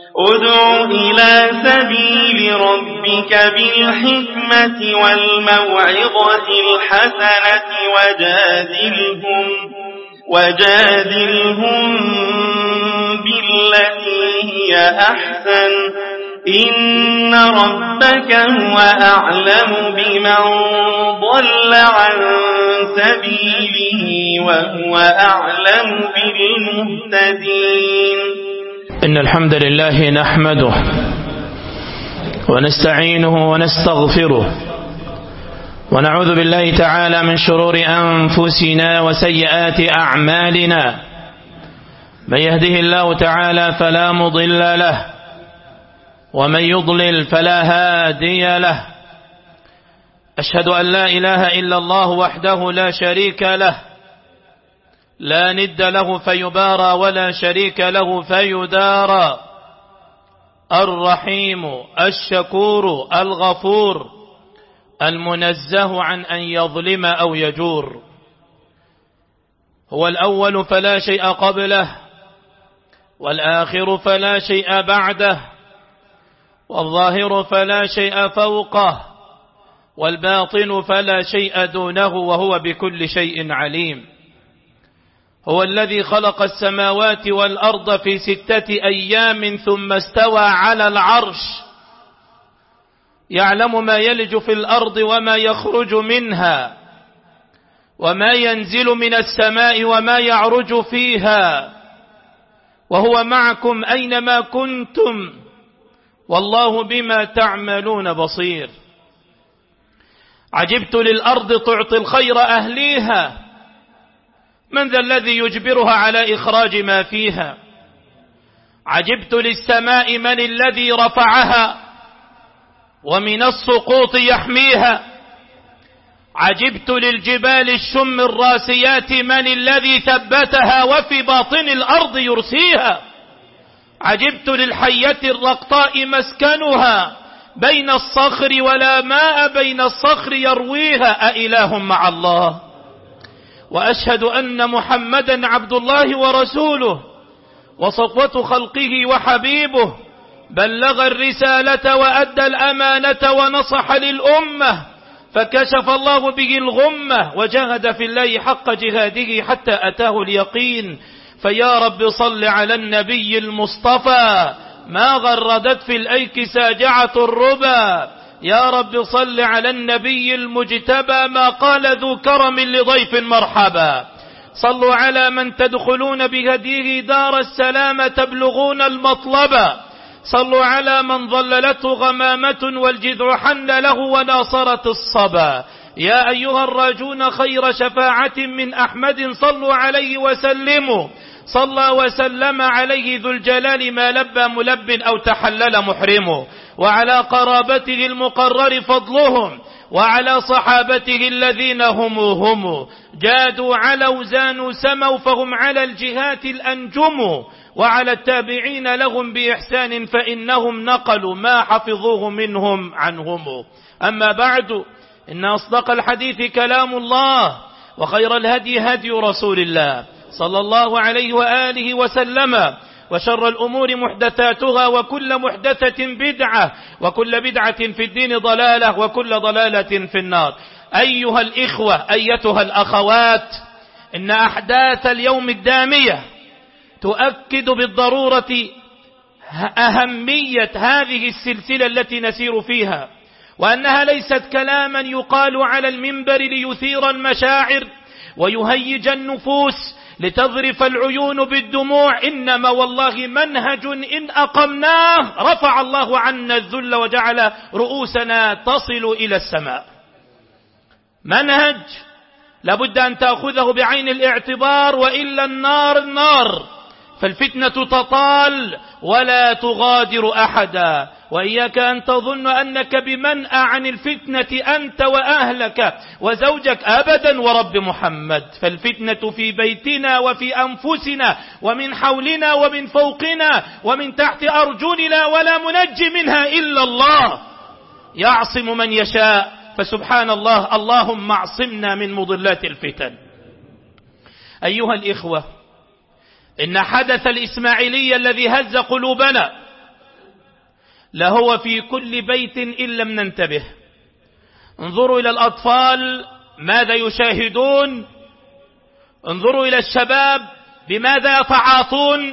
ادع إلى سبيل ربك بالحكمة والموعظة الحسنة وجادلهم بالتي هي أحسن إن ربك هو أعلم بمن ضل عن سبيله وهو أعلم بالمهتدين. إن الحمد لله نحمده ونستعينه ونستغفره ونعوذ بالله تعالى من شرور أنفسنا وسيئات أعمالنا. من يهده الله تعالى فلا مضل له ومن يضلل فلا هادي له. أشهد أن لا إله إلا الله وحده لا شريك له لا ند له فيبارى ولا شريك له فيدارى، الرحيم الشكور الغفور المنزه عن أن يظلم أو يجور. هو الأول فلا شيء قبله والآخر فلا شيء بعده والظاهر فلا شيء فوقه والباطن فلا شيء دونه وهو بكل شيء عليم. هو الذي خلق السماوات والأرض في 6 أيام ثم استوى على العرش، يعلم ما يلج في الأرض وما يخرج منها وما ينزل من السماء وما يعرج فيها، وهو معكم أينما كنتم والله بما تعملون بصير. عجبت للأرض تعطي الخير أهليها، من ذا الذي يجبرها على إخراج ما فيها؟ عجبت للسماء من الذي رفعها ومن السقوط يحميها؟ عجبت للجبال الشم الراسيات من الذي ثبتها وفي باطن الأرض يرسيها؟ عجبت للحية الرقطاء مسكنها بين الصخر ولا ماء بين الصخر يرويها، أإله مع الله؟ وأشهد أن محمدا عبد الله ورسوله وصفوة خلقه وحبيبه، بلغ الرسالة وأدى الأمانة ونصح للأمة، فكشف الله به الغمة وجاهد في الله حق جهاده حتى أتاه اليقين. فيا رب صل على النبي المصطفى ما غردت في الأيك ساجعة الربا، يا رب صل على النبي المجتبى ما قال ذو كرم لضيف مرحبا. صلوا على من تدخلون بهديه دار السلام تبلغون المطلبا، صلوا على من ظللته غمامة والجذع حن له وناصرت الصبا. يا أيها الراجون خير شفاعة من أحمد صلوا عليه وسلموا، صلى وسلم عليه ذو الجلال ما لبى ملب أو تحلل محرم، وعلى قرابته المقرر فضلهم وعلى صحابته الذين هم جادوا علوا زانوا سموا فهم على الجهات الأنجم، وعلى التابعين لهم بإحسان فإنهم نقلوا ما حفظوه منهم عنهم. أما بعد، إن أصدق الحديث كلام الله وخير الهدي هدي رسول الله صلى الله عليه وآله وسلم، وشر الأمور محدثاتها وكل محدثة بدعة وكل بدعة في الدين ضلالة وكل ضلالة في النار. أيها الإخوة أيتها الأخوات، إن أحداث اليوم الدامية تؤكد بالضرورة أهمية هذه السلسلة التي نسير فيها، وأنها ليست كلاما يقال على المنبر ليثير المشاعر ويهيج النفوس لتظرف العيون بالدموع، إنما والله منهج إن أقمناه رفع الله عنا الذل وجعل رؤوسنا تصل إلى السماء. منهج لابد أن تأخذه بعين الاعتبار، وإلا النار، فالفتنة تطال ولا تغادر أحدا. وإياك أن تظن أنك بمنأى عن الفتنة أنت وأهلك وزوجك، أبدا ورب محمد، فالفتنة في بيتنا وفي أنفسنا ومن حولنا ومن فوقنا ومن تحت أرجلنا، ولا منجي منها إلا الله، يعصم من يشاء. فسبحان الله، اللهم اعصمنا من مضلات الفتن. أيها الإخوة، إن حدث الإسماعيلي الذي هز قلوبنا لهو في كل بيت إن لم ننتبه. انظروا إلى الأطفال ماذا يشاهدون، انظروا إلى الشباب بماذا يتعاطون.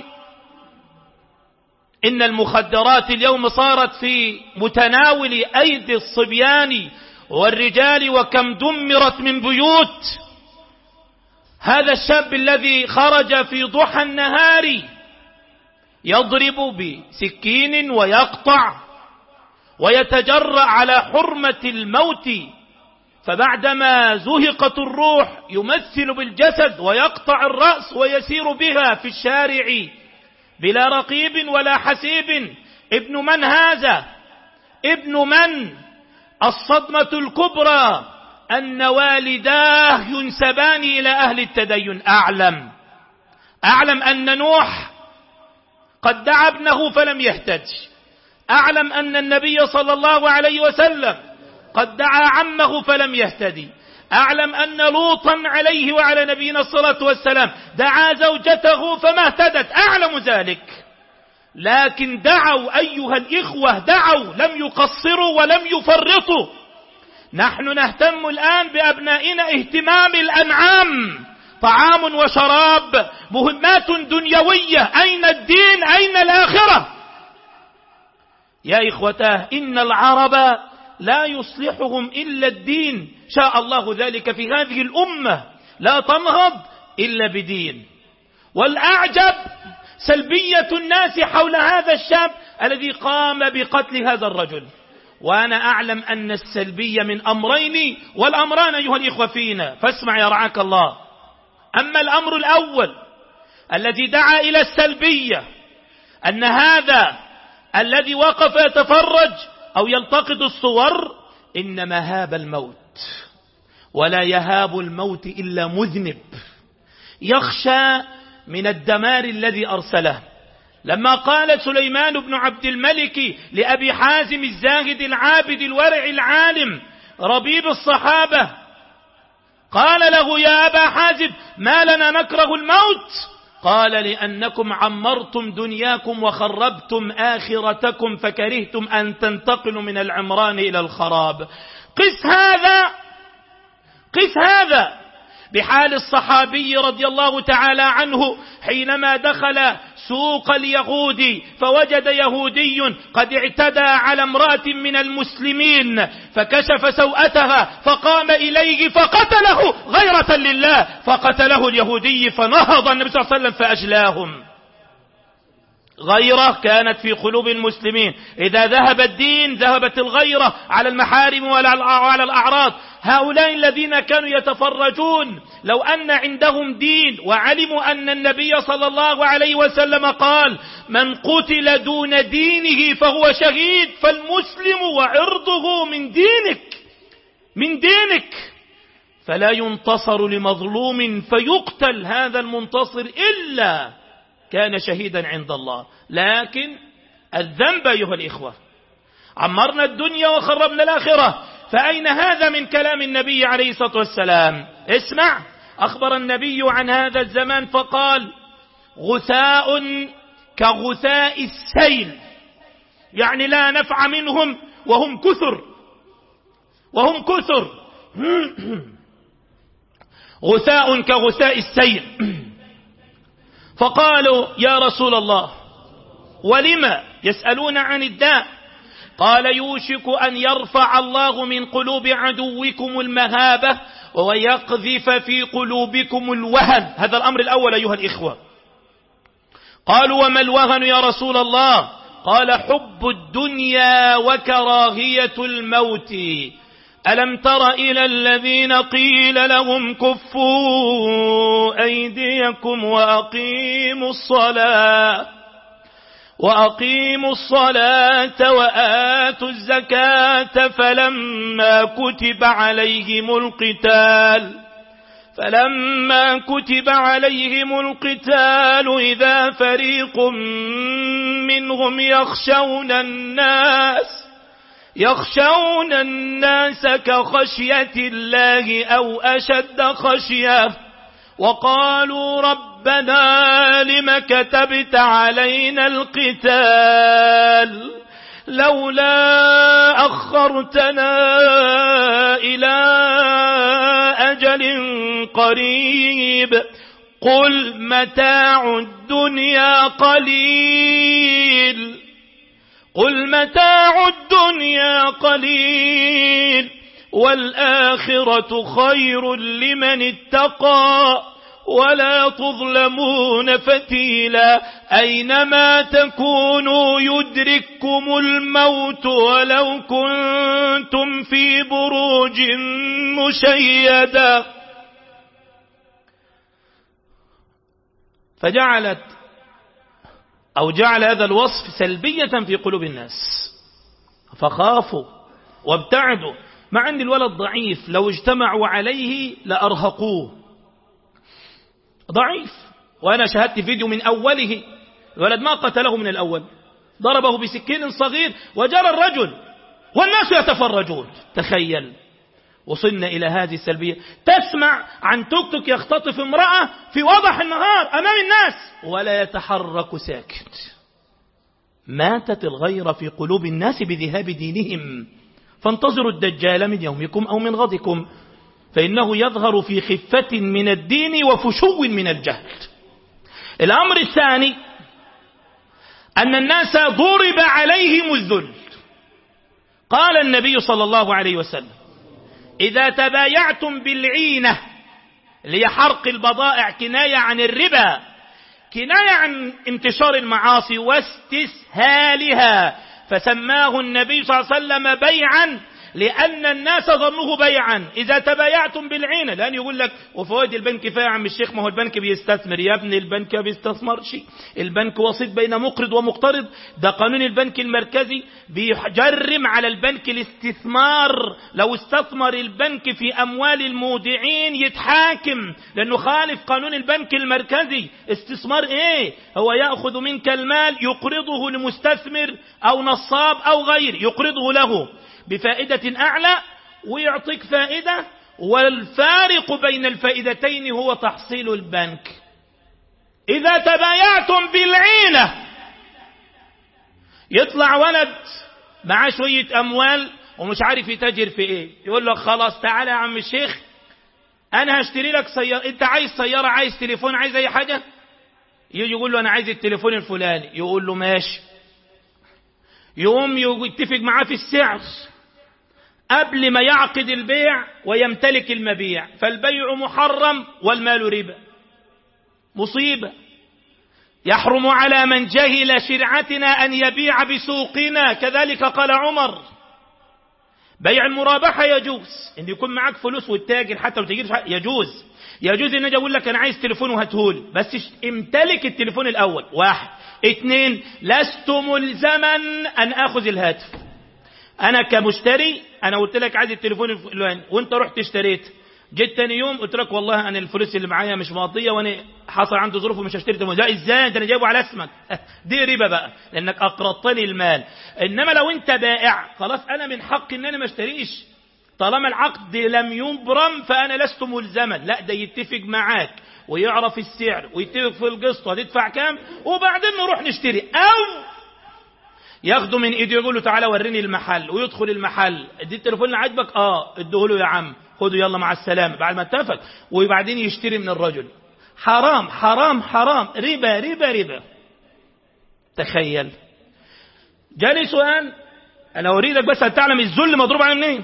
إن المخدرات اليوم صارت في متناول أيدي الصبيان والرجال، وكم دمرت من بيوت. هذا الشاب الذي خرج في ضحى النهار يضرب بسكين ويقطع ويتجرأ على حرمة الموت، فبعدما زهقت الروح يمثل بالجسد ويقطع الرأس ويسير بها في الشارع بلا رقيب ولا حسيب. ابن من هذا؟ ابن من؟ الصدمة الكبرى أن والداه ينسبان إلى أهل التدين. أعلم أن نوح قد دعا ابنه فلم يهتد. أعلم أن النبي صلى الله عليه وسلم قد دعا عمه فلم يهتدي. أعلم أن لوطا عليه وعلى نبينا الصلاة والسلام دعا زوجته فما اهتدت. أعلم ذلك، لكن دعوا أيها الإخوة، دعوا، لم يقصروا ولم يفرطوا. نحن نهتم الآن بأبنائنا اهتمام الأنعام، طعام وشراب، مهمات دنيوية. أين الدين؟ أين الآخرة؟ يا إخوتاه، إن العرب لا يصلحهم إلا الدين. شاء الله ذلك في هذه الأمة، لا تنهض إلا بدين. والأعجب سلبية الناس حول هذا الشاب الذي قام بقتل هذا الرجل. وأنا أعلم أن السلبية من أمرين، والأمران أيها الإخوة فينا، فاسمع يا رعاك الله. أما الأمر الأول الذي دعا إلى السلبية، أن هذا الذي وقف يتفرج أو يلتقط الصور إنما هاب الموت، ولا يهاب الموت إلا مذنب يخشى من الدمار الذي أرسله. لما قال سليمان بن عبد الملك لأبي حازم الزاهد العابد الورع العالم ربيب الصحابة، قال له: يا أبا حازم، ما لنا نكره الموت؟ قال: لأنكم عمرتم دنياكم وخربتم آخرتكم فكرهتم أن تنتقلوا من العمران إلى الخراب. قس هذا بحال الصحابي رضي الله تعالى عنه حينما دخل سوق اليهود فوجد يهودي قد اعتدى على امرأة من المسلمين، فكشف سوءتها فقام إليه فقتله غيرة لله، فقتله اليهودي، فنهض النبي صلى الله عليه وسلم فأجلاهم. غيرة كانت في قلوب المسلمين. إذا ذهب الدين ذهبت الغيرة على المحارم وعلى الأعراض. هؤلاء الذين كانوا يتفرجون لو أن عندهم دين وعلموا أن النبي صلى الله عليه وسلم قال: من قتل دون دينه فهو شهيد، فالمسلم وعرضه من دينك، فلا ينتصر لمظلوم فيقتل هذا المنتصر إلا كان شهيدا عند الله. لكن الذنب أيها الإخوة، عمرنا الدنيا وخربنا الآخرة، فأين هذا من كلام النبي عليه الصلاة والسلام؟ اسمع، أخبر النبي عن هذا الزمان فقال: غثاء كغثاء السيل، يعني لا نفع منهم وهم كثر غثاء كغثاء السيل. فقالوا: يا رسول الله، ولما؟ يسألون عن الداء. قال: يوشك أن يرفع الله من قلوب عدوكم المهابة ويقذف في قلوبكم الوهن. هذا الأمر الأول أيها الإخوة. قالوا: وما الوهن يا رسول الله؟ قال: حب الدنيا وكراهية الموت. ألم تر إلى الذين قيل لهم كفوا أيديكم وأقيموا الصلاة وآتوا الزكاة فلما كتب عليهم القتال إذا فريق منهم يخشون الناس كخشية الله أو أشد خشية، وقالوا ربنا لم كتبت علينا القتال لولا أخرتنا إلى أجل قريب قل متاع الدنيا قليل قل متاع الدنيا قليل والآخرة خير لمن اتقى ولا تظلمون فتيلا أينما تكونوا يدرككم الموت ولو كنتم في بروج مشيدة. جعل هذا الوصف سلبية في قلوب الناس فخافوا وابتعدوا، مع أن الولد ضعيف لو اجتمعوا عليه لأرهقوه، ضعيف. وأنا شاهدت فيديو من أوله، الولد ما قتله من الأول، ضربه بسكين صغير وجرى الرجل والناس يتفرجون. تخيل وصلنا إلى هذه السلبية. تسمع عن توك توك يختطف امرأة في وضح النهار أمام الناس ولا يتحرك ساكت. ماتت الغيرة في قلوب الناس بذهاب دينهم. فانتظروا الدجال من يومكم أو من غدكم، فإنه يظهر في خفة من الدين وفشو من الجهل. الأمر الثاني أن الناس ضرب عليهم الذل. قال النبي صلى الله عليه وسلم: إذا تبايعتم بالعينة، لحرق البضائع، كناية عن الربا، كناية عن انتشار المعاصي واستسهالها، فسماه النبي صلى الله عليه وسلم بيعا لأن الناس ظنوه بيعا. إذا تبايعتم بالعينة، لأن يقول لك وفوائد البنك كفاية يا عم الشيخ، ما هو البنك بيستثمر. يا ابني البنك ما بيستثمرش، البنك وسيط بين مقرض ومقترض. ده قانون البنك المركزي بيجرم على البنك الاستثمار. لو استثمر البنك في أموال المودعين يتحاكم، لأنه خالف قانون البنك المركزي. استثمار إيه؟ هو يأخذ منك المال يقرضه لمستثمر أو نصاب أو غير، يقرضه له بفائدة أعلى ويعطيك فائدة، والفارق بين الفائدتين هو تحصيل البنك. إذا تبايعتم بالعينة، يطلع ولد معاه شوية أموال ومش عارف يتاجر في إيه، يقول له خلاص تعالى يا عم الشيخ أنا هشتري لك سيارة، أنت عايز سيارة، عايز تليفون، عايز أي حاجة؟ يجي يقول له أنا عايز التليفون الفلاني، يقول له ماشي. يقوم يتفق معاه في السعر قبل ما يعقد البيع ويمتلك المبيع، فالبيع محرم والمال ربا. مصيبة. يحرم على من جهل شرعتنا أن يبيع بسوقنا. كذلك قال عمر: بيع المرابحة يجوز، إن يكون معك فلوس والتاجر حتى لو تجير يجوز إن أجي أقول لك أنا عايز تليفون وهاتهولي، بس امتلك التليفون الأول. 1. 2. لست ملزما أن أخذ الهاتف. أنا كمشتري أنا قلت لك عايز التليفون الفلاني وأنت رحت اشتريت، جيت تاني يوم قلت لك والله أنا الفلوس اللي معايا مش مقضية وأنا حصل عندي ظروف ومش هشتري تليفون. ده إزاي؟ ده أنا جايبه على اسمك. دي ربا بقى، لأنك أقرضتني المال. إنما لو أنت بائع خلاص أنا من حقي إن أنا ما اشتريش، طالما العقد لم يبرم فأنا لست ملزما. لا، ده يتفق معاك ويعرف السعر ويتفق في القسط وهتدفع كام وبعدين نروح نشتري، أو ياخده من ايده يقول له تعالى وريني المحل ويدخل المحل. ادي التليفون اللي عاجبك؟ اديه له يا عم، خده يلا مع السلامه، بعد ما اتفق وبعدين يشتري من الرجل. حرام حرام حرام، ربا ربا ربا. تخيل. جالي سؤال انا اريدك بس ان تعلم الذل مضروب على منين.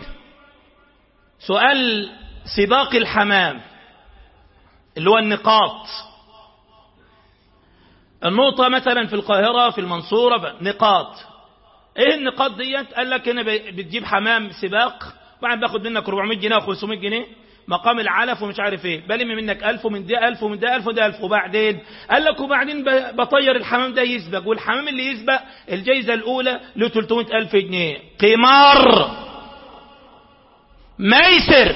سؤال سباق الحمام اللي هو النقاط. النقطة مثلا في القاهرة في المنصورة نقاط. ايه النقاط ديت؟ قال لك هنا بتجيب حمام سباق بعد باخد منك 400 جنيه و500 جنيه مقام العلف ومش عارف ايه، بلم منك 1000 ومن ده 1000 ومن ده 1000 وده 1000. وبعدين قال لك وبعدين بطير الحمام ده يسبق، والحمام اللي يسبق الجايزة الأولى له 300,000 جنيه. قمار ميسر،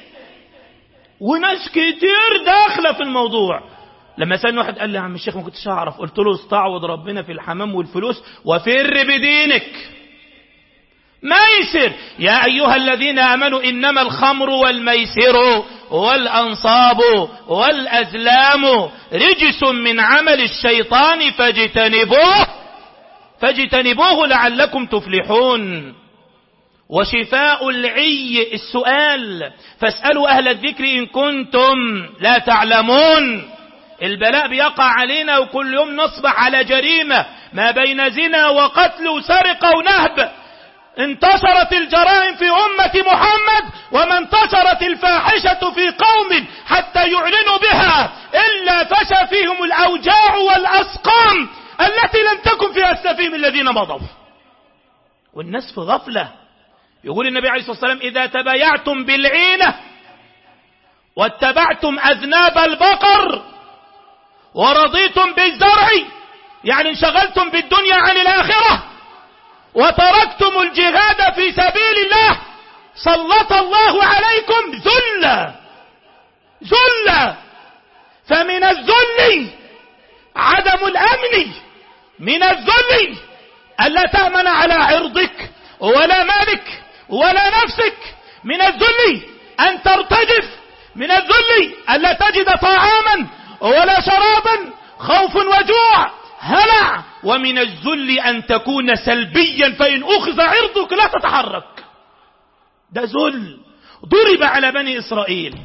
وناس كتير داخلة في الموضوع. لما سألني واحد قال لي يا عم الشيخ ما كنتش أعرف، قلت له استعوض ربنا في الحمام والفلوس وفر بدينك. ميسر. يا أيها الذين آمنوا إنما الخمر والميسر والأنصاب والأزلام رجس من عمل الشيطان فاجتنبوه لعلكم تفلحون. وشفاء العي السؤال، فاسألوا أهل الذكر إن كنتم لا تعلمون. البلاء بيقع علينا وكل يوم نصبح على جريمة ما بين زنا وقتل وسرقة ونهب. انتشرت الجرائم في أمة محمد، وما انتشرت الفاحشة في قوم حتى يعلنوا بها إلا فشى فيهم الأوجاع والأسقام التي لم تكن فيها السفيم الذين مضوا. والناس في غفلة. يقول النبي عليه الصلاة والسلام إذا تبايعتم بالعينة واتبعتم أذناب البقر ورضيتم بالزرع، يعني انشغلتم بالدنيا عن الآخرة وتركتم الجهاد في سبيل الله، سلط الله عليكم ذلا. فمن الذل عدم الأمن، من الذل ألا تأمن على عرضك ولا مالك ولا نفسك، من الذل أن ترتجف، من الذل ألا تجد طعاما ولا شرابا، خوف وجوع هلع، ومن الذل أن تكون سلبيا فإن أخذ عرضك لا تتحرك. ده ذل ضرب على بني إسرائيل،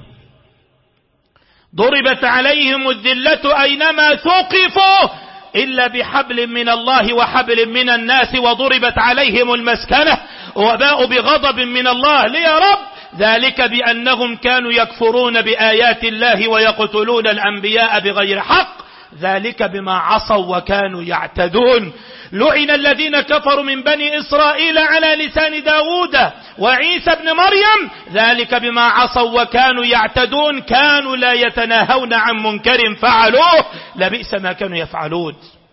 ضربت عليهم الذلة أينما ثقفوا إلا بحبل من الله وحبل من الناس، وضربت عليهم المسكنة وباءوا بغضب من الله. ليه يا رب؟ ذلك بأنهم كانوا يكفرون بآيات الله ويقتلون الأنبياء بغير حق، ذلك بما عصوا وكانوا يعتدون. لعن الذين كفروا من بني إسرائيل على لسان داود وعيسى بن مريم، ذلك بما عصوا وكانوا يعتدون، كانوا لا يتناهون عن منكر فعلوه لبئس ما كانوا يفعلون.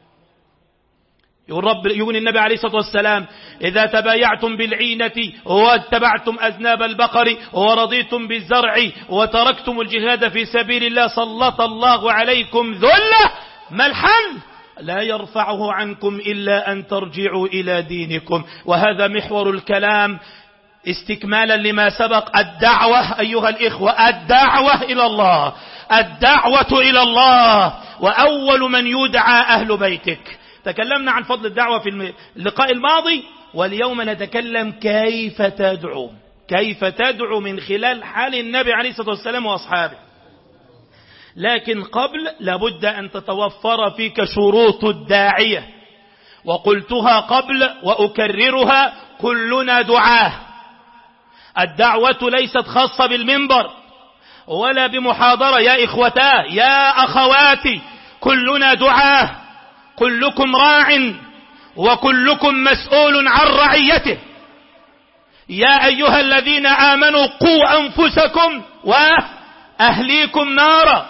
يقول النبي عليه الصلاة والسلام إذا تبايعتم بالعينة واتبعتم أذناب البقر ورضيتم بالزرع وتركتم الجهاد في سبيل الله سلط الله عليكم ذلة. ما الحل؟ لا يرفعه عنكم إلا أن ترجعوا إلى دينكم. وهذا محور الكلام استكمالا لما سبق. الدعوة أيها الإخوة، الدعوة إلى الله، الدعوة إلى الله، وأول من يدعى أهل بيتك. تكلمنا عن فضل الدعوة في اللقاء الماضي، واليوم نتكلم كيف تدعو، كيف تدعو من خلال حال النبي عليه الصلاة والسلام وأصحابه. لكن قبل لابد أن تتوفر فيك شروط الداعية، وقلتها قبل وأكررها: كلنا دعاه. الدعوة ليست خاصة بالمنبر ولا بمحاضرة يا إخوتاه يا أخواتي، كلنا دعاه، كلكم راع وكلكم مسؤول عن رعيته. يا أيها الذين آمنوا قوا أنفسكم وأهليكم نارا.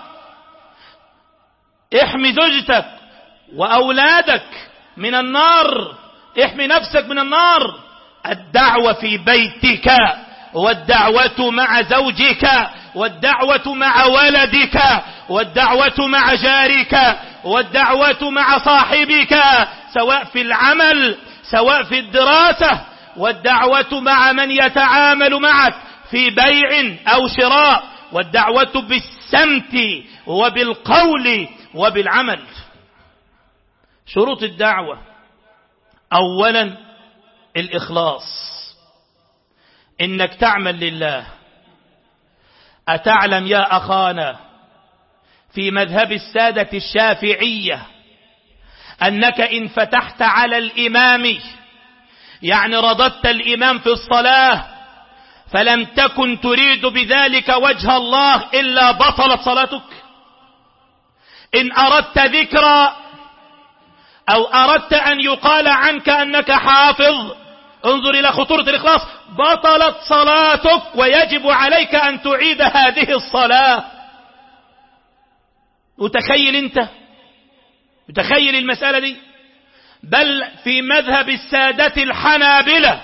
احمي زوجتك وأولادك من النار، احمي نفسك من النار. الدعوة في بيتك، والدعوة مع زوجك، والدعوة مع ولدك، والدعوة مع جارك، والدعوة مع صاحبك، سواء في العمل سواء في الدراسة، والدعوة مع من يتعامل معك في بيع أو شراء، والدعوة بالسمت وبالقول وبالعمل. شروط الدعوة: أولا الإخلاص، إنك تعمل لله. أتعلم يا أخانا في مذهب السادة الشافعية أنك إن فتحت على الإمام، يعني رددت الإمام في الصلاة، فلم تكن تريد بذلك وجه الله إلا بطلت صلاتك؟ إن أردت ذكرى أو أردت أن يقال عنك أنك حافظ، انظر إلى خطورة الإخلاص، بطلت صلاتك ويجب عليك أن تعيد هذه الصلاة. وتخيل أنت، وتخيل المسألة دي. بل في مذهب السادة الحنابلة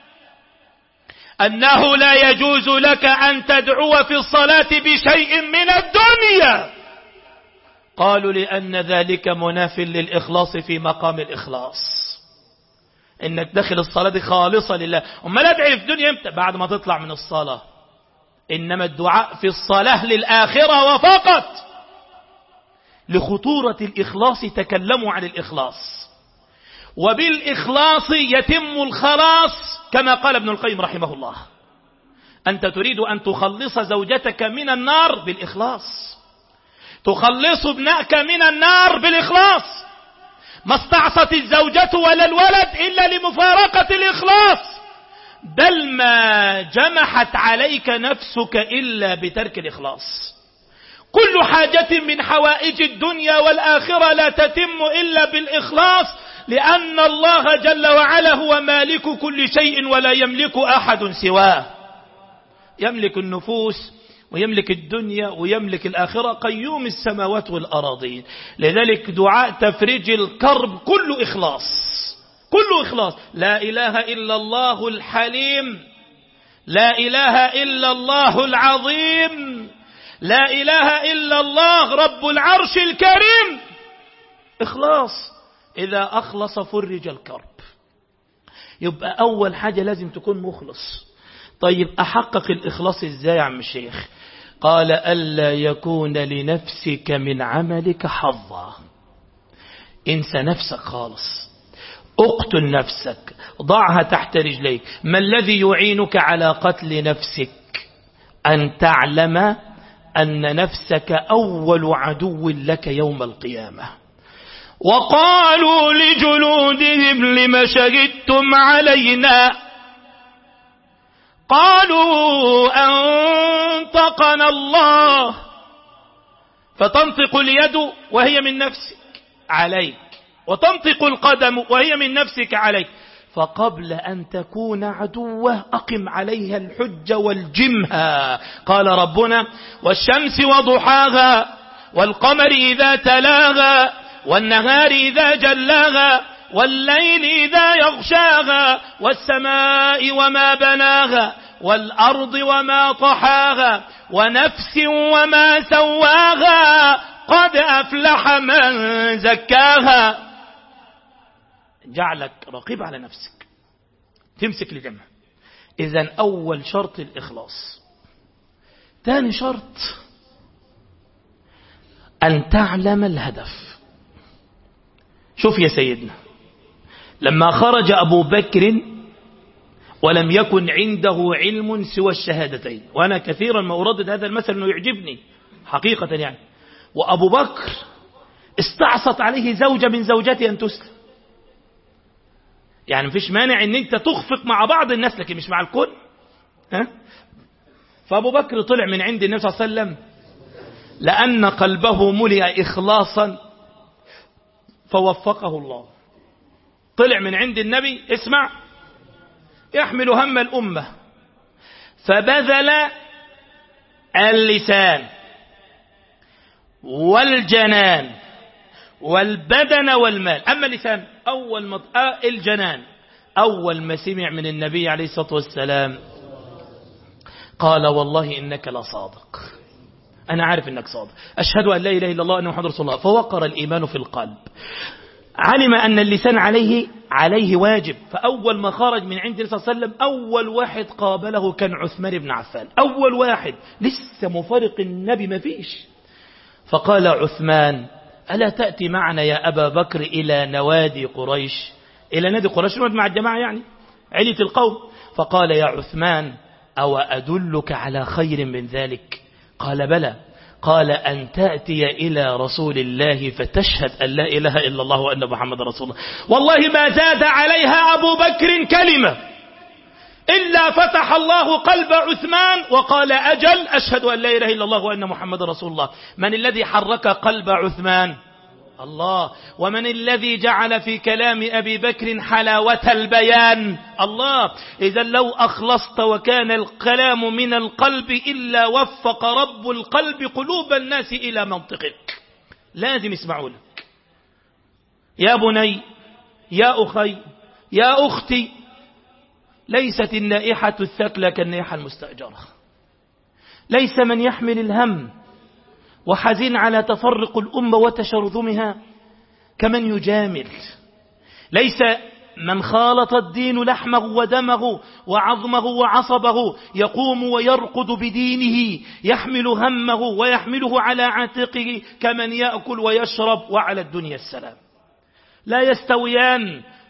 أنه لا يجوز لك أن تدعو في الصلاة بشيء من الدنيا. قالوا لأن ذلك مناف للإخلاص في مقام الإخلاص، إنك داخل الصلاة دي خالصة لله. أما أدعي في الدنيا إمتى؟ بعد ما تطلع من الصلاة. إنما الدعاء في الصلاة للآخرة وفقط. لخطورة الإخلاص تكلموا عن الإخلاص. وبالإخلاص يتم الخلاص، كما قال ابن القيم رحمه الله: أنت تريد أن تخلص زوجتك من النار بالإخلاص، تخلص ابنك من النار بالإخلاص. ما استعصت الزوجة ولا الولد إلا لمفارقة الإخلاص، بل ما جمحت عليك نفسك إلا بترك الإخلاص. كل حاجة من حوائج الدنيا والآخرة لا تتم إلا بالإخلاص، لأن الله جل وعلا هو مالك كل شيء ولا يملك أحد سواه. يملك النفوس ويملك الدنيا ويملك الآخرة، قيوم السماوات والأراضين. لذلك دعاء تفريج الكرب كله إخلاص، كله إخلاص. لا إله إلا الله الحليم، لا إله إلا الله العظيم، لا إله إلا الله رب العرش الكريم. إخلاص. إذا أخلص فرج الكرب. يبقى أول حاجة لازم تكون مخلص. طيب أحقق الإخلاص إزاي يا عم الشيخ؟ قال: ألا يكون لنفسك من عملك حظا. انسى نفسك خالص، اقتل نفسك، ضعها تحت رجليك. ما الذي يعينك على قتل نفسك؟ أن تعلم أن نفسك أول عدو لك يوم القيامة. وقالوا لجلودهم لم شهدتم علينا؟ قالوا أنطقنا الله. فتنطق اليد وهي من نفسك عليك، وتنطق القدم وهي من نفسك عليك. فقبل أن تكون عدوة أقم عليها الحج والجمها. قال ربنا: والشمس وضحاها والقمر إذا تلاها والنهار إذا جلاها والليل إذا يغشاها والسماء وما بناها والأرض وما طحاها ونفس وما سواها قد أفلح من زكاها. جعلك رقيب على نفسك، تمسك لجمع. إذن أول شرط الإخلاص. ثاني شرط أن تعلم الهدف. شوف يا سيدنا، لما خرج أبو بكر ولم يكن عنده علم سوى الشهادتين، وأنا كثيرا ما أردد هذا المثل أنه يعجبني حقيقة يعني، وأبو بكر استعصت عليه زوجة من زوجته أن تسلم. يعني مفيش مانع أن أنت تخفق مع بعض الناس لكن مش مع الكل. فأبو بكر طلع من عند النبي صلى الله عليه وسلم لأن قلبه ملئ إخلاصا فوفقه الله. طلع من عند النبي، اسمع، يحمل هم الأمة، فبذل اللسان والجنان والبدن والمال. أما اللسان الجنان أول ما سمع من النبي عليه الصلاة والسلام قال: والله إنك لصادق، أنا عارف إنك صادق، أشهد أن لا إله إلا الله وأن محمد رسول الله. فوقر الإيمان في القلب. علم أن اللسان عليه واجب. فأول ما خرج من عند النبي صلى الله عليه وسلم أول واحد قابله كان عثمان بن عفان، أول واحد لسه مفارق النبي ما فيش. فقال عثمان: ألا تأتي معنا يا أبا بكر إلى نوادي قريش، إلى نادي قريش مع الجماعة يعني علية القوم. فقال: يا عثمان أو أدلك على خير من ذلك؟ قال: بلى. قال: أن تأتي إلى رسول الله فتشهد أن لا إله إلا الله وأن محمد رسول الله. والله ما زاد عليها أبو بكر كلمة إلا فتح الله قلب عثمان وقال: أجل، أشهد أن لا إله إلا الله وأن محمد رسول الله. من الذي حرك قلب عثمان؟ الله. ومن الذي جعل في كلام أبي بكر حلاوة البيان؟ الله. إذا لو أخلصت وكان الكلام من القلب إلا وفق رب القلب قلوب الناس إلى منطقك. لازم يسمعوا لك. يا بني، يا أخي، يا أختي، ليست النائحة الثكلى كالنائحة المستأجرة. ليس من يحمل الهم وحزين على تفرق الأمة وتشرذمها كمن يجامل. ليس من خالط الدين لحمه ودمه وعظمه وعصبه يقوم ويرقد بدينه يحمل همه ويحمله على عاتقه كمن يأكل ويشرب وعلى الدنيا السلام. لا يستويان.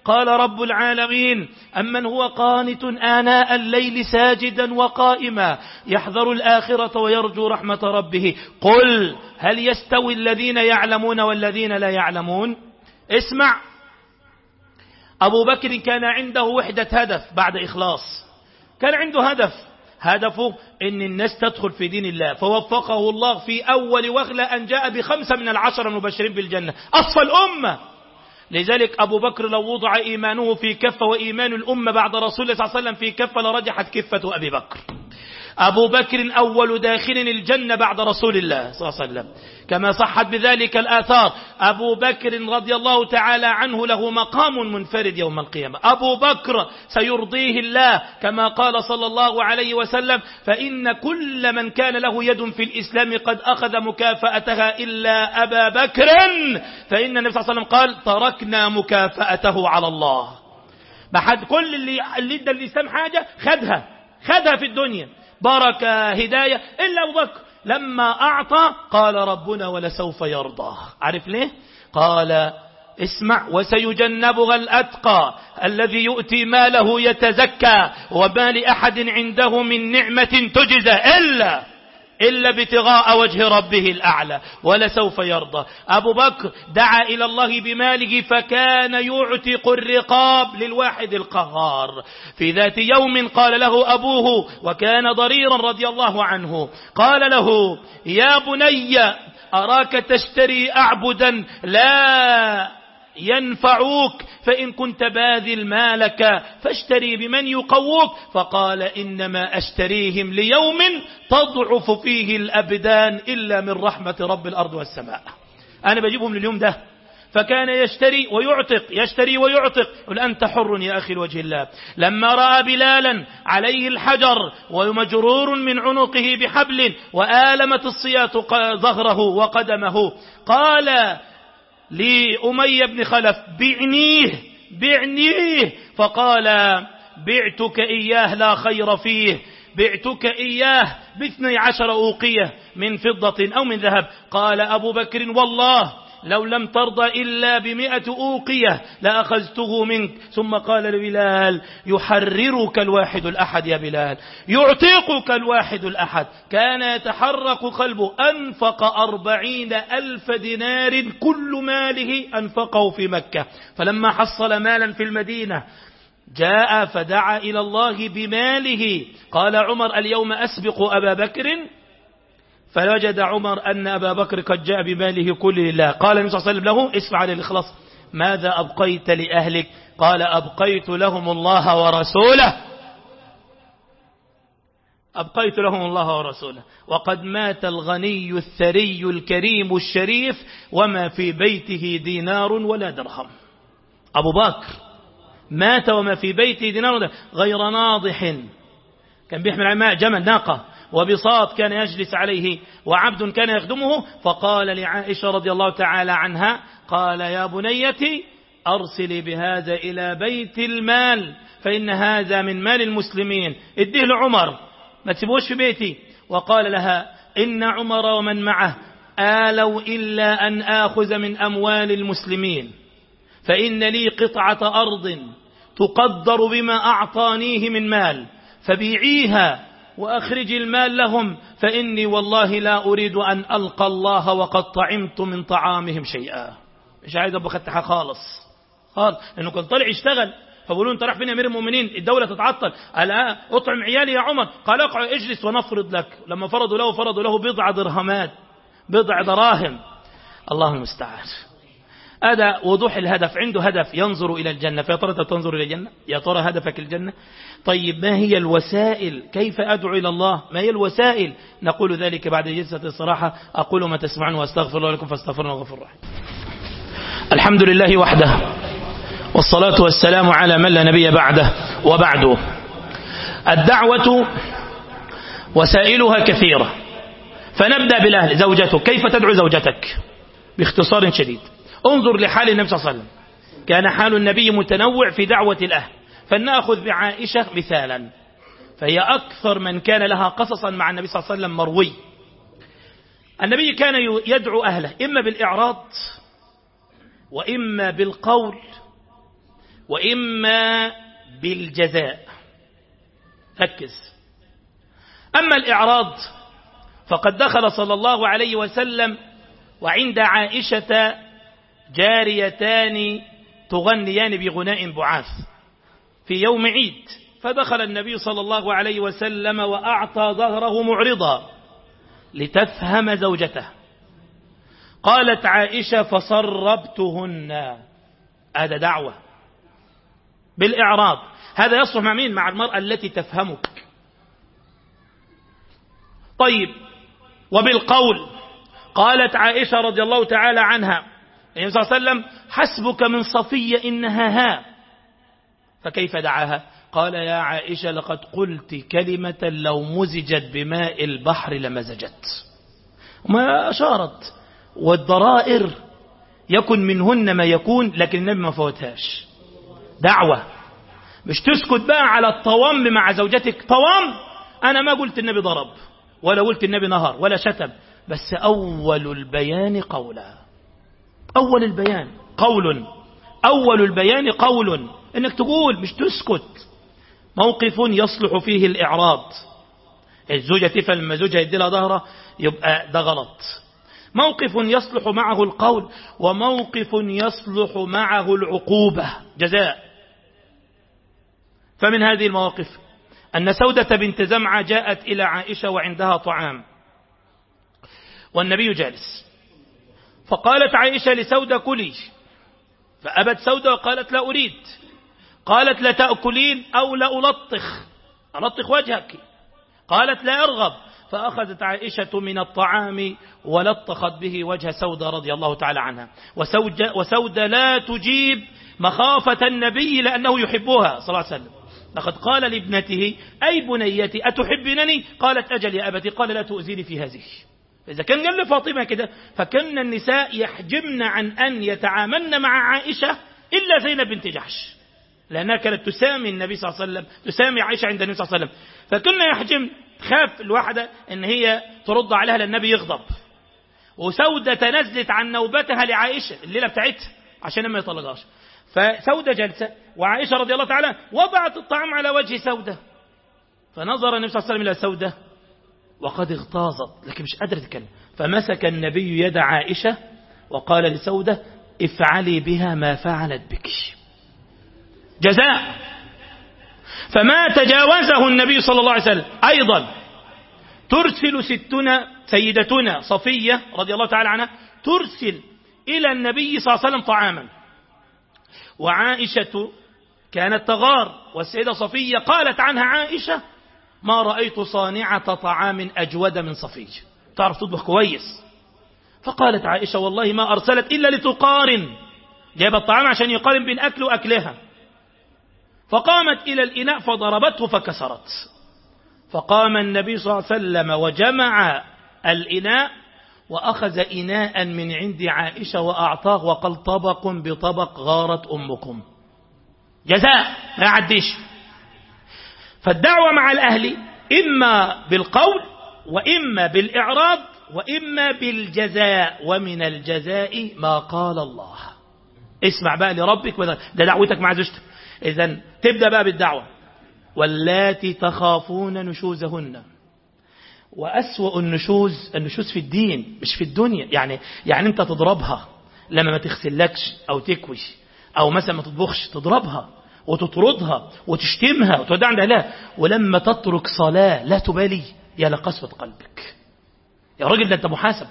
قال رب العالمين: أمن هو قانت آناء الليل ساجدا وقائما يحذر الآخرة ويرجو رحمة ربه قل هل يستوي الذين يعلمون والذين لا يعلمون. اسمع، أبو بكر كان عنده وحدة هدف بعد إخلاص، كان عنده هدفه أن الناس تدخل في دين الله، فوفقه الله في أول وغلة أن جاء ب5 من 10 المبشرين بالجنة، أصفى الأمة. لذلك أبو بكر لو وضع إيمانه في كفة وإيمان الأمة بعد رسول الله صلى الله عليه وسلم في كفة لرجحت كفة أبي بكر. أبو بكر أول داخل الجنة بعد رسول الله صلى الله عليه وسلم كما صحت بذلك الآثار. أبو بكر رضي الله تعالى عنه له مقام منفرد يوم القيامة. أبو بكر سيرضيه الله كما قال صلى الله عليه وسلم: فإن كل من كان له يد في الإسلام قد أخذ مكافأتها إلا أبا بكر، فإن النبي صلى الله عليه وسلم قال: تركنا مكافأته على الله. بحد كل اللي ادى الإسلام حاجة خدها في الدنيا، بركة هداية، إلا أبو بكر لما أعطى قال: ربنا ولسوف يرضى. عارف ليه؟ قال: اسمع: وسيجنبها الأتقى الذي يؤتي ماله يتزكى وما لأحد عنده من نعمة تجزى إلا ابتغاء وجه ربه الأعلى ولسوف يرضى. أبو بكر دعا إلى الله بماله فكان يعتق الرقاب للواحد القهار. في ذات يوم قال له أبوه وكان ضريرا رضي الله عنه، قال له: يا بني أراك تشتري أعبدا لا ينفعوك، فإن كنت باذل مالك فاشتري بمن يقووك. فقال: إنما أشتريهم ليوم تضعف فيه الأبدان إلا من رحمة رب الأرض والسماء. أنا بجيبهم لليوم ده. فكان يشتري ويعتق. قل: أنت حر يا أخي لوجه الله. لما رأى بلالا عليه الحجر ومجرور من عنقه بحبل وآلمت الصياط ظهره وقدمه، قال لأمية بن خلف: بعنيه. فقال: بعتك إياه لا خير فيه، بعتك إياه ب12 أوقية من فضة أو من ذهب. قال أبو بكر: والله لو لم ترضى إلا ب100 أوقية لأخذته منك. ثم قال لبلال: يحررك الواحد الأحد يا بلال، يعتقك الواحد الأحد. كان يتحرك قلبه. أنفق 40,000 دينار كل ماله أنفقه في مكة. فلما حصل مالا في المدينة جاء فدعا إلى الله بماله. قال عمر: اليوم أسبق أبا بكر. فوجد عمر أن أبا بكر قد جاء بماله كل لله. قال النبي صلى الله عليه وسلم له: اسمع على الإخلاص، ماذا أبقيت لأهلك؟ قال: أبقيت لهم الله ورسوله. أبقيت لهم الله ورسوله. وقد مات الغني الثري الكريم الشريف وما في بيته دينار ولا درهم. أبو بكر مات وما في بيته دينار ولا غير ناضح، كان بيحمل على ماء جمل ناقة، وبساط كان يجلس عليه، وعبد كان يخدمه. فقال لعائشة رضي الله تعالى عنها: قال: يا بنيتي أرسلي بهذا إلى بيت المال فإن هذا من مال المسلمين، اديه لعمر ما تسيبوش في بيتي. وقال لها: إن عمر ومن معه آلوا إلا أن آخذ من أموال المسلمين، فإن لي قطعة أرض تقدر بما أعطانيه من مال، فبيعيها وأخرج المال لهم، فإني والله لا أريد أن ألقى الله وقد طعمت من طعامهم شيئا. مش عايز أبقى ختحة خالص، لأنه كان طالع يشتغل. فقولوا: أنت راح فين يا أمير المؤمنين؟ الدولة تتعطل. قال: أطعم عيالي يا عمر. قال: اقعد اجلس ونفرض لك. لما فرضوا له 10 درهمات، 10 دراهم. الله المستعان. هذا وضوح الهدف. عنده هدف ينظر إلى الجنة. فيا ترى تنظر إلى الجنة؟ يا ترى هدفك الجنة؟ طيب ما هي الوسائل؟ كيف أدعو إلى الله؟ ما هي الوسائل؟ نقول ذلك بعد جلسة الصراحة. أقول ما تسمعون وأستغفر الله لكم فاستغفروا الله غفور رحيم. الحمد لله وحده، والصلاة والسلام على من لا نبي بعده. وبعده، الدعوة وسائلها كثيرة، فنبدأ بالأهل. زوجتك، كيف تدعو زوجتك؟ باختصار شديد، انظر لحال النبي صلى الله عليه وسلم. كان حال النبي متنوع في دعوة الأهل. فلنأخذ بعائشة مثالا، فهي أكثر من كان لها قصصا مع النبي صلى الله عليه وسلم مروي. النبي كان يدعو أهله إما بالإعراض، وإما بالقول، وإما بالجزاء. ركز. أما الإعراض فقد دخل صلى الله عليه وسلم وعند عائشة جاريتان تغنيان بغناء بعاث في يوم عيد، فدخل النبي صلى الله عليه وسلم وأعطى ظهره معرضا لتفهم زوجته. قالت عائشة فصربتهن. هذا دعوة بالإعراض. هذا يصلح مع مين؟ مع المرأة التي تفهمك. طيب، وبالقول قالت عائشة رضي الله تعالى عنها النبي صلى الله عليه وسلم حسبك من صفية إنها ها، فكيف دعاها؟ قال يا عائشة لقد قلت كلمة لو مزجت بماء البحر لمزجت. ما أشارت، والضرائر يكن منهن ما يكون، لكن النبي ما فوتهاش. دعوة، مش تسكت بقى على الطوام مع زوجتك. طوام، أنا ما قلت النبي ضرب ولا قلت النبي نهر ولا شتم، بس أول البيان قولا. أول البيان قول، أول البيان قول، إنك تقول مش تسكت. موقف يصلح فيه الإعراض. الزوجة تفهم لما زوجها يدي لها ظهره يبقى ده غلط. موقف يصلح معه القول، وموقف يصلح معه العقوبة جزاء. فمن هذه المواقف أن سودة بنت زمعة جاءت إلى عائشة وعندها طعام والنبي جالس، فقالت عائشة لسودة كلي، فأبت سودة وقالت لا أريد. قالت لا تأكلين أو لا ألطخ وجهك. قالت لا أرغب. فأخذت عائشة من الطعام ولطخت به وجه سودة رضي الله تعالى عنها. وسودة لا تجيب مخافة النبي لأنه يحبها صلى الله عليه وسلم. لقد قال لابنته أي بنيتي أتحبنني؟ قالت أجل يا أبتي. قال لا تؤذيني في هذه. إذا كان قال لفاطمة كده، فكان النساء يحجمن عن أن يتعاملن مع عائشة إلا زينب بنت جحش، لأنها كانت تسامي النبي صلى الله عليه وسلم، تسامي عائشة عند النبي صلى الله عليه وسلم. فكنا يحجم، خاف الواحدة ان هي ترد عليها للنبي يغضب. وسودة نزلت عن نوبتها لعائشة الليلة بتاعتها عشان ما يطلقهاش. فسودة جلسة وعائشة رضي الله تعالى وضعت الطعام على وجه سودة، فنظر النبي صلى الله عليه وسلم إلى سودة وقد اغتاظت لكن مش قادرة تتكلم، فمسك النبي يد عائشة وقال لسودة افعلي بها ما فعلت بك. جزاء. فما تجاوزه النبي صلى الله عليه وسلم. أيضا ترسل سيدتنا صفية رضي الله تعالى عنها ترسل إلى النبي صلى الله عليه وسلم طعاما، وعائشة كانت تغار، والسيدة صفية قالت عنها عائشة ما رأيت صانعة طعام أجود من صفية، تعرف تطبخ كويس. فقالت عائشة والله ما أرسلت إلا لتقارن، جاب الطعام عشان يقارن بين أكل وأكلها. فقامت إلى الإناء فضربته فكسرت. فقام النبي صلى الله عليه وسلم وجمع الإناء وأخذ إناء من عند عائشة وأعطاه وقال طبق بطبق غارت أمكم. جزاء ما يعديش. فالدعوة مع الأهل إما بالقول وإما بالإعراض وإما بالجزاء، ومن الجزاء ما قال الله. اسمع بقى لربك، ده دعوتك مع زوجتك. إذن تبدأ بقى بالدعوة. واللاتي تخافون نشوزهن. وأسوأ النشوز في الدين مش في الدنيا. يعني أنت تضربها لما ما تغسلكش أو تكوش أو مثلا ما تطبخش، تضربها وتطردها وتشتمها وتودع عند أهلها، ولما تترك صلاة لا تبالي. يا لقسوة قلبك يا راجل، ده أنت محاسب.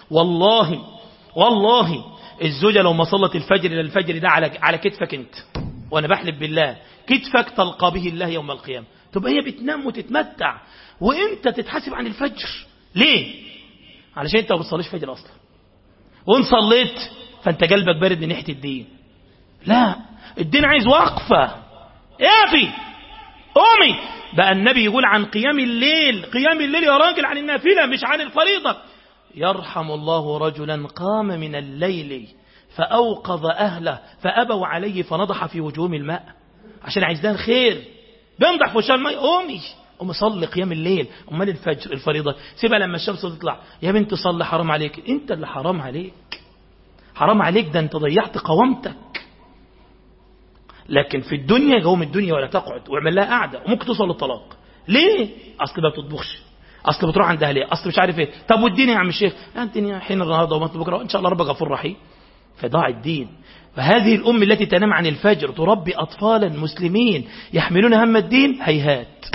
والله الزوجة لو ما صلت الفجر إلى الفجر ده على كتفك أنت، وأنا بحلف بالله كتفك تلقى به الله يوم القيامة. تبقى هي بتنام وتتمتع وانت تتحاسب عن الفجر. ليه؟ علشان انت ما بتصليش فجر اصلا، وان صليت فانت قلبك بارد من ناحيه الدين. لا، الدين عايز وقفه. يافي قومي بقى. النبي يقول عن قيام الليل يا راجل، عن النافله مش عن الفريضه. يرحم الله رجلا قام من الليل فأوقظ أهله فأبوا عليه فنضح في وجوههم الماء، عشان عايزان خير بينضح في وشها الماء. قومي صلي قيام الليل. امال الفجر الفريضه سيبها لما الشمس تطلع. يا بنت صلي، حرام عليك. انت اللي حرام عليك، ده انت ضيعت قوامتك. لكن في الدنيا قوم الدنيا ولا تقعد واعمل لها قاعدة وممكن توصل للطلاق. ليه؟ أصل ما بتطبخش، أصل بتروح عندها ليه، أصل مش عارف ايه. طب والدين يا عم الشيخ؟ الدنيا حين النهارده وما بكره إن شاء الله ربك غفور رحيم. فضاع الدين. فهذه الأم التي تنام عن الفجر تربي أطفالا مسلمين يحملون هم الدين، هيهات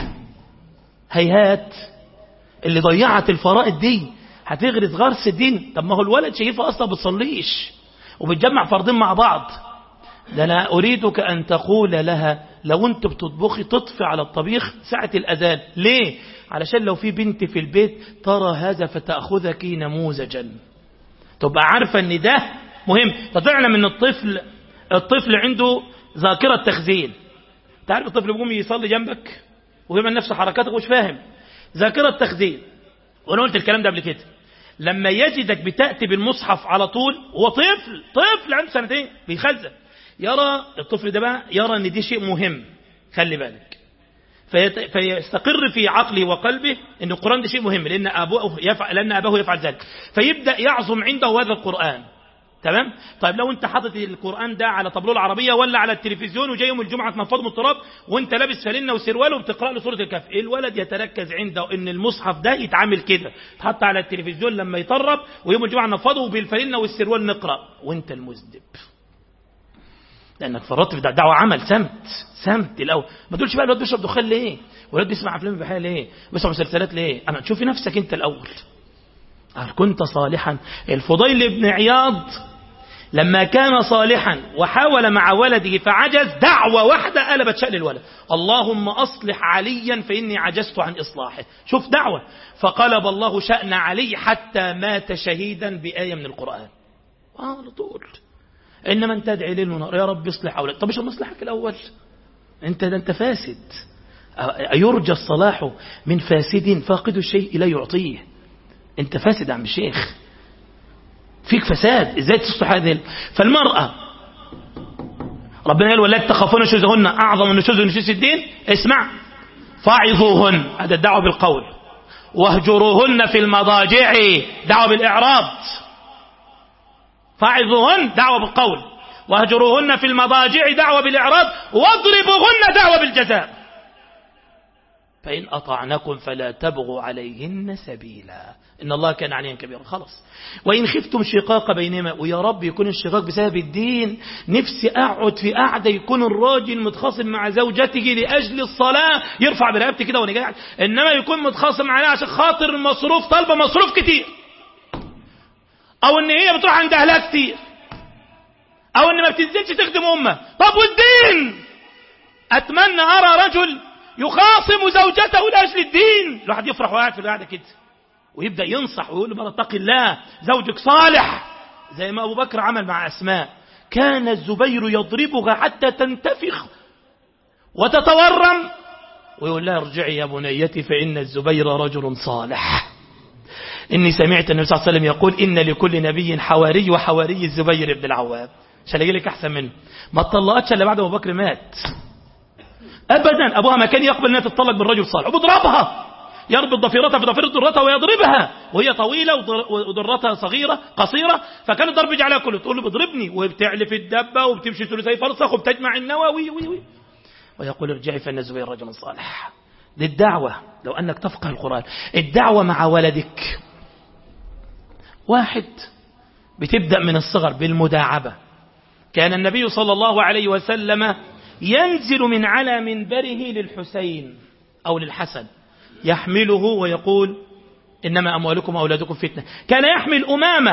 هيهات. اللي ضيعت الفرائض دي هتغرس غرس الدين. طب ما هو الولد شايفها أصلا بتصليش وبتجمع فرضين مع بعض. ده أنا أريدك أن تقول لها لو أنت بتطبخي تطفي على الطبيخ ساعة الأذان. ليه؟ علشان لو في بنت في البيت ترى هذا فتأخذك نموذجا، تبقى عارفة أن ده مهم. فتعلم أن الطفل عنده ذاكرة تخزين. تعرف الطفل بيقوم يصلي جنبك ويعمل نفس حركاتك ومش فاهم، ذاكرة تخزين. وأنا قلت الكلام ده قبل كده. لما يجدك بتأتي بالمصحف على طول، هو طفل عنده 2 سنين بيخزن، يرى الطفل ده بقى يرى ان دي شيء مهم، خلي بالك، فيستقر في عقله وقلبه ان القرآن ده شيء مهم لان اباه يفعل ذلك، فيبدأ يعظم عنده هذا القرآن. تمام؟ طيب لو انت حاطط القرآن ده على طابلوه العربية ولا على التلفزيون وجاي يوم الجمعة تنفضه من التراب وانت لابس فانلة وسروال وبتقرأ له سورة الكهف، الولد يتركز عنده ان المصحف ده يتعامل كده، تحط على التلفزيون لما يطرب ويوم الجمعة نفضه وبالفانلة والسروال نقرأ وانت المذنب. لانك فرطت في دعوة عمل. سمت الاول. ما تقولش بقى الواد بيشرب دخان ليه، والواد بيسمع افلام اباحيه ليه، بيسمع مسلسلات ليه. انا تشوفي نفسك انت الاول. هل كنت صالحا؟ الفضيل بن عياض لما كان صالحا وحاول مع ولده فعجز، دعوة واحدة قلبت شأن الولد: اللهم أصلح عليا فإني عجزت عن إصلاحه. شوف دعوة، فقلب الله شأن علي حتى مات شهيدا بآية من القرآن على طول. إنما أنت تدعي ليل ونهار يا رب اصلح أولاد. طب مش مصلحك الأول؟ أنت فاسد. أيرجى الصلاح من فاسد فاقد الشيء لا يعطيه. أنت فاسد يا عم الشيخ، فيك فساد. ازاي تصلح هذه؟ فالمرأة ربنا قال: ولا تخافون نشوزهن أعظم من نشوز الدين. اسمع: فاعظوهن، هذا الدعوة بالقول، واهجروهن في المضاجع، دعوة بالإعراض. فاعظوهن دعوة بالقول، واهجروهن في المضاجع دعوة بالإعراض، واضربوهن دعوة بالجزاء. فإن أطعنكم فلا تبغوا عليهن سبيلا إن الله كان عليا كبيرا. خلاص. وإن خفتم شقاق بينهما، ويا رب يكون الشقاق بسبب الدين. نفسي أقعد في قعدة يكون الراجل متخاصم مع زوجته لأجل الصلاة يرفع برقبتي كده وأنا قاعد، إنما يكون متخاصم عليها عشان خاطر المصروف، طالبة مصروف كتير، أو إن هي بتروح عند أهلها كتير، أو إن ما بتنزلش تخدم أمها. طب والدين؟ أتمنى أرى رجل يخاصم زوجته لأجل الدين. الواحد يفرح وقاعد في القعدة كده ويبدأ ينصح ويقول له: اتق الله، زوجك صالح، زي ما أبو بكر عمل مع أسماء. كان الزبير يضربها حتى تنتفخ وتتورم ويقول لها: ارجعي يا بنيتي فإن الزبير رجل صالح. إني سمعت النبي صلى الله عليه وسلم يقول: إن لكل نبي حواري، وحواري الزبير بن العوام. مش هلاقي لك أحسن منه. ما اتطلقتش إلا بعد أبو بكر مات أبدا. أبوها ما كان يقبل أنها تتطلق بالرجل الصالح، وبضربها، يربط ضفيرتها في ضفيرة ضرتها ويضربها وهي طويلة وضرتها صغيرة قصيرة، فكان الضرب يجعلها كله تقول له: بضربني، وبتعلف الدبة وبتمشي ثلثي فرسخ وبتجمع النووي ويقول: ارجعي فإن الزبير رجل صالح. للدعوة، لو أنك تفقه القرآن، الدعوة مع ولدك. واحد بتبدأ من الصغر بالمداعبة. كان النبي صلى الله عليه وسلم ينزل من على منبره للحسين أو للحسن يحمله ويقول: إنما أموالكم وأولادكم فتنة. كان يحمل أمامة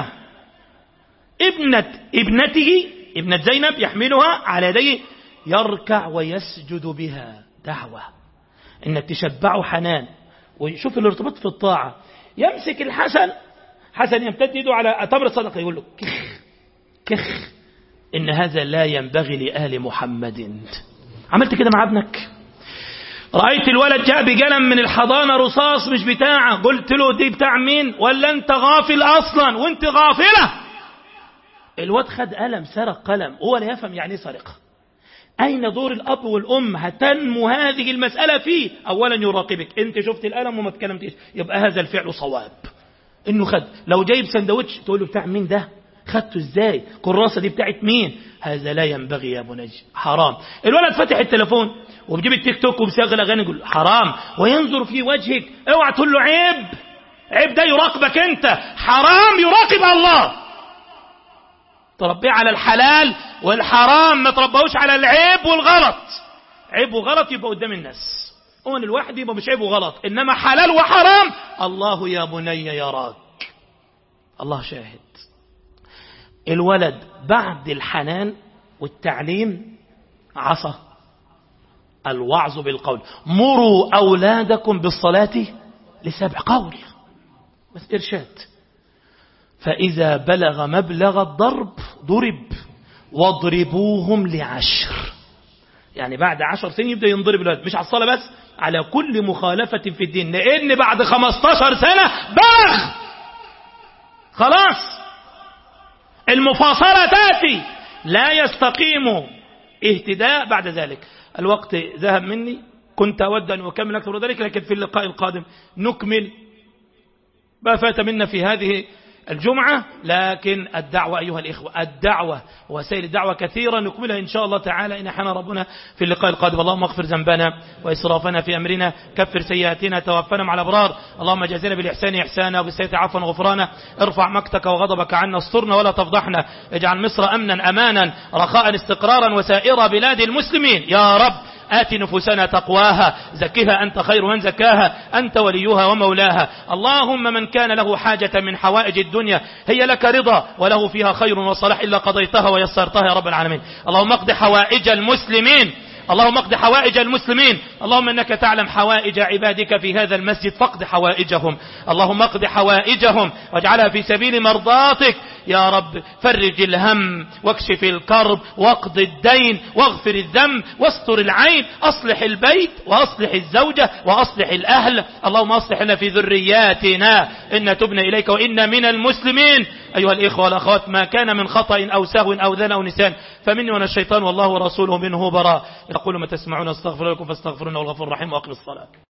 ابنة زينب، يحملها على يديه يركع ويسجد بها. دعوة إنك تشبعه حنان. ويشوف الارتباط في الطاعة. يمسك حسن يمتد يده على تمر الصدقة يقول له: كخ إن هذا لا ينبغي لآل محمد. عملت كده مع ابنك؟ رأيت الولد جاء بقلم من الحضانة رصاص مش بتاعه، قلت له: دي بتاع مين؟ ولا انت غافل اصلا وانت غافلة؟ الواد خد قلم، سرق قلم، هو لا يفهم يعني سرقة. اين دور الاب والام؟ هتنمو هذه المسألة فيه. اولا يراقبك، انت شفت القلم وما تكلمتش، يبقى هذا الفعل صواب. انه خد. لو جايب سندوتش تقول له: بتاع مين ده؟ خدته ازاي؟ كراسة دي بتاعت مين؟ هذا لا ينبغي يا بني، حرام. الولد فتح التليفون وبجيب التيك توك وبيشغل اغاني، يقول حرام، وينظر في وجهك، اوعى تقول له عيب، عيب ده يراقبك انت، حرام يراقب الله. تربيه على الحلال والحرام، ما تربوش على العيب والغلط. عيب وغلط يبقى قدام الناس، هو الواحد يبقى مش عيب وغلط، انما حلال وحرام الله يا بني يراك، الله شاهد. الولد بعد الحنان والتعليم عصى. الوعظ بالقول، مروا أولادكم بالصلاة ل7 قول، بس إرشاد. فإذا بلغ مبلغ الضرب ضرب، واضربوهم ل10. يعني بعد 10 سنين يبدأ ينضرب الولد، مش على الصلاة بس، على كل مخالفة في الدين، لأن بعد 15 سنة بلغ خلاص، المفاصلة تأتي، لا يستقيم اهتداء بعد ذلك. الوقت ذهب مني، كنت أود أن أكمل أكثر من ذلك، لكن في اللقاء القادم نكمل ما فات منا في هذه الجمعة. لكن الدعوة أيها الإخوة، الدعوة وسائل الدعوة كثيرا، نكملها إن شاء الله تعالى إن حان ربنا في اللقاء القادم. اللهم اغفر ذنبنا وإسرافنا في أمرنا، كفر سيئاتنا، توفنا مع الأبرار. اللهم جازنا بالإحسان إحسانا وبالسيئة عفوا وغفرانا. ارفع مقتك وغضبك عنا، استرنا ولا تفضحنا. اجعل مصر أمنا أمانا رخاء استقرارا وسائر بلاد المسلمين يا رب. آت نفوسنا تقواها، زكها أنت خير من زكاها، أنت وليها ومولاها. اللهم من كان له حاجة من حوائج الدنيا هي لك رضا وله فيها خير وصلاح إلا قضيتها ويسرتها يا رب العالمين. اللهم اقض حوائج المسلمين، اللهم اقض حوائج المسلمين. اللهم انك تعلم حوائج عبادك في هذا المسجد، فاقض حوائجهم. اللهم اقض حوائجهم واجعلها في سبيل مرضاتك يا رب. فرج الهم واكشف الكرب واقض الدين واغفر الذنب واستر العين، اصلح البيت واصلح الزوجة واصلح الاهل. اللهم اصلح لنا في ذرياتنا، إن تبنا اليك وإنا من المسلمين. ايها الاخوة والاخوات، ما كان من خطأ او سهو او ذل او نسيان فمني وانا الشيطان، والله ورسوله منه براء. يقول ما تسمعون استغفر لكم فاستغفرونه الغفور الرحيم، واقم الصلاة.